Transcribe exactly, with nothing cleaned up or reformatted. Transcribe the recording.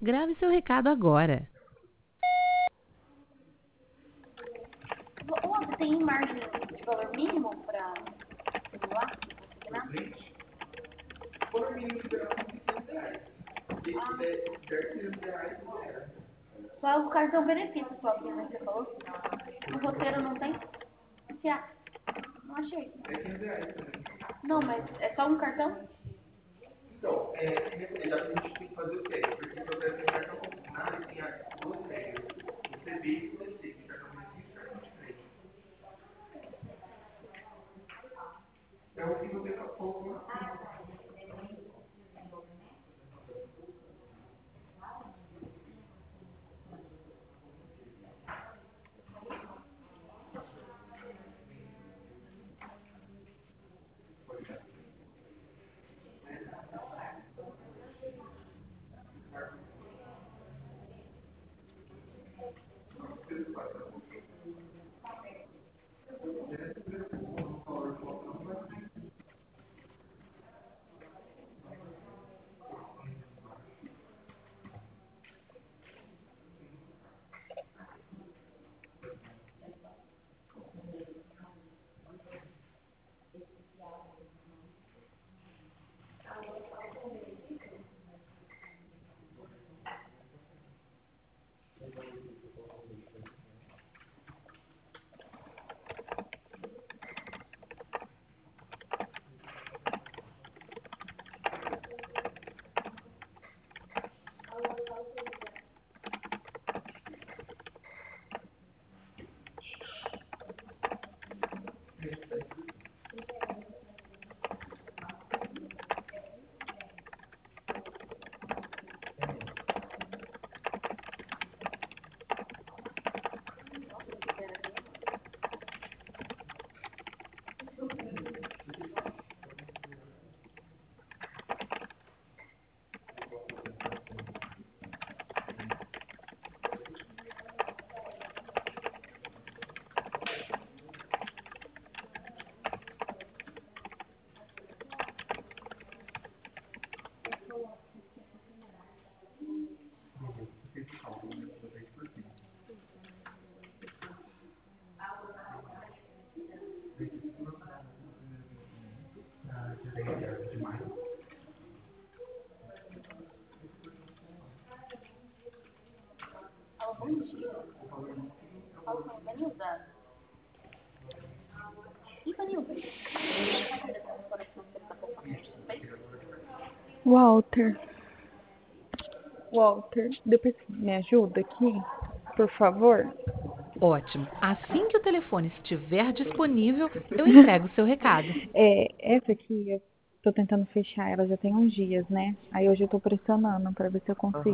Grave seu recado agora. Ô, você tem margem de valor mínimo para simular? Assinar? Quando o menino tiver quinhentos reais. Se tiver quinhentos reais, não era. Só o cartão benefício só que você falou. No roteiro não tem? O que é? Não achei. É quinhentos reais também. Não, mas é só um cartão? Então, é, que nem eu falei, já que a gente tem que fazer o teste, porque se eu tivesse um cartão consignado, tem as duas regras. O C B e o C C, que é cartão benefício e cartão de crédito. É o que você colocou aqui. Fala bom dia. Fala com a Ivanilda. Ivanilda. Essa restauração que você tá colocando no suspense? Walter, Walter, depois me ajuda aqui, por favor. Ótimo. Assim que o telefone estiver disponível, eu entrego o seu recado. É, essa aqui eu tô tentando fechar, ela já tem uns dias, né? Aí hoje eu tô pressionando pra ver se eu consigo.